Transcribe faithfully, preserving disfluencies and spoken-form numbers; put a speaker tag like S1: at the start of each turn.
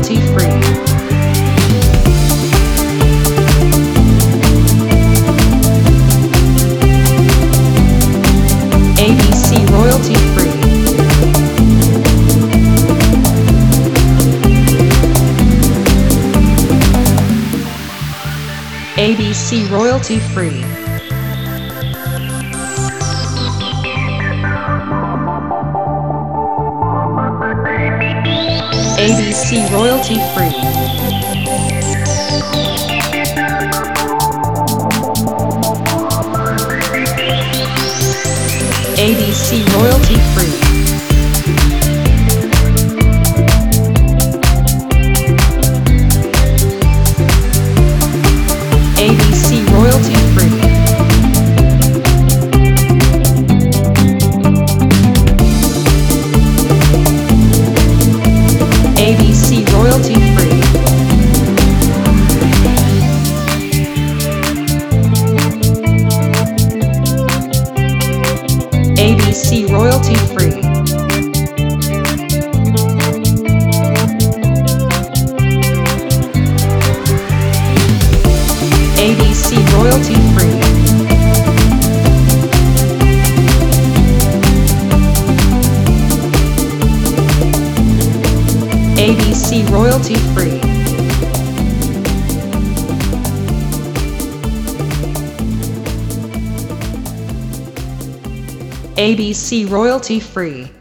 S1: royalty free. A B C royalty free. A B C royalty free. A B C royalty free. A B C royalty free. A B C royalty free. A B C royalty free. A B C royalty free. A B C royalty free. A B C royalty free. A B C royalty free.